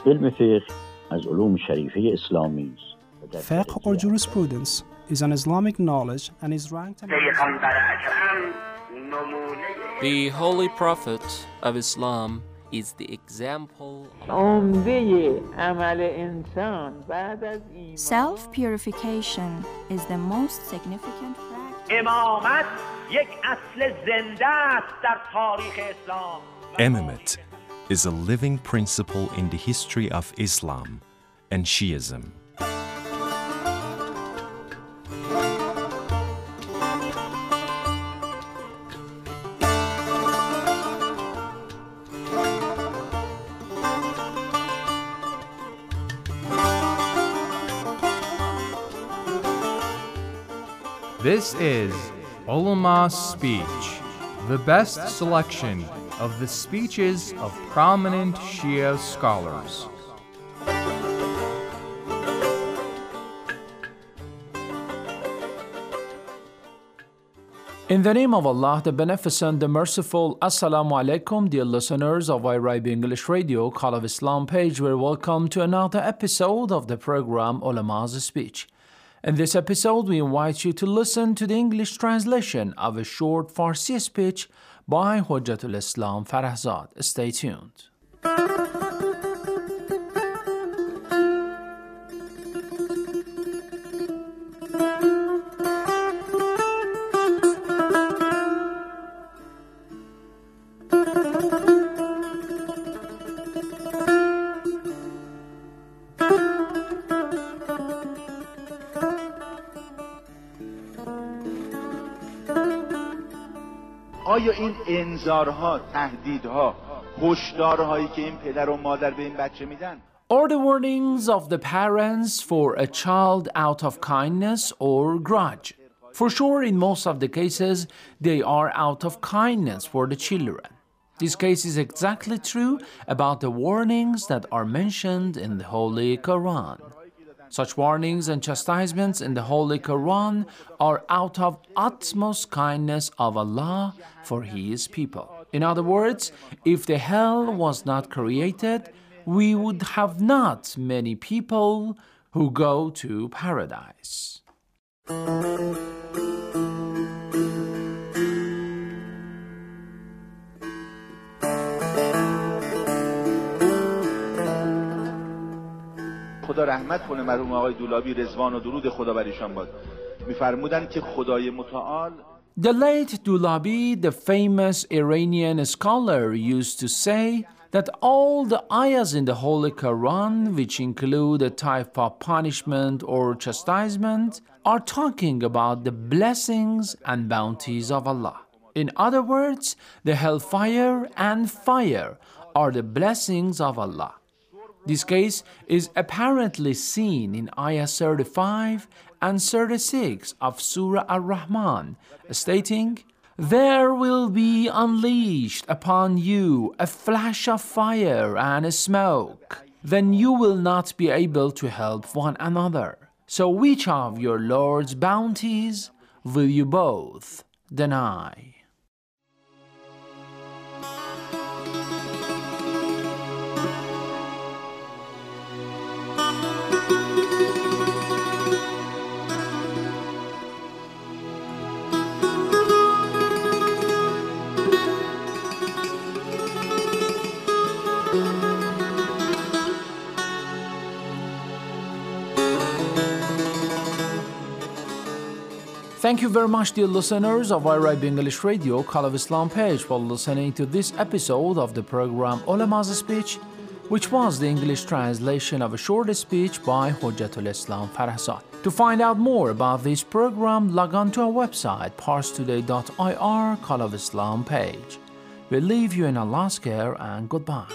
علم فقه از علوم شریفه اسلامی است. Fiqh or jurisprudence is an Islamic knowledge and is ranked The Holy Prophet of Islam is the example Self-purification is the most significant practice. امامت یک اصل زنده است در تاریخ اسلام. Imamate is a living principle in the history of Islam and Shiism. This is Ulama's Speech, the best selection of the speeches of prominent Shia scholars. In the name of Allah, the Beneficent, the Merciful, Assalamu alaikum, dear listeners of IRIB English Radio, Call of Islam page, we're welcome to another episode of the program Ulama's Speech. In this episode, we invite you to listen to the English translation of a short Farsi speech by Hujjatul Islam Farahzad. Stay tuned. آیا این انذارها، تهدیدها، هشدارهایی که این پدر و مادر به این بچه میدن Are the warnings of the parents for a child out of kindness or grudge? For sure, in most of the cases, they are out of kindness for the children. This case is exactly true about the warnings that are mentioned in the Holy Quran. Such warnings and chastisements in the Holy Quran are out of utmost kindness of Allah for His people. In other words, if the hell was not created, we would have not many people who go to paradise. خدا رحمت کنه مرحوم آقای دولابی، رضوان و درود خدا بر ایشان باد. می‌فرمودن که خدای متعال The late Dulabi, the famous Iranian scholar, used to say that all the ayahs in the Holy Quran, which include a type of punishment or chastisement, are talking about the blessings and bounties of Allah. In other words, the hellfire and fire are the blessings of Allah. This case is apparently seen in Ayah 35 and 36 of Surah Ar-Rahman, stating, "There will be unleashed upon you a flash of fire and a smoke. Then you will not be able to help one another. So which of your Lord's bounties will you both deny?" Thank you very much, dear listeners of IRIB English Radio, Call of Islam page, for listening to this episode of the program Ulama's Speech, which was the English translation of a short speech by Hujjatul Islam Farahzad. To find out more about this program, log on to our website, parstoday.ir, Call of Islam page. We leave you in Allah's care and goodbye.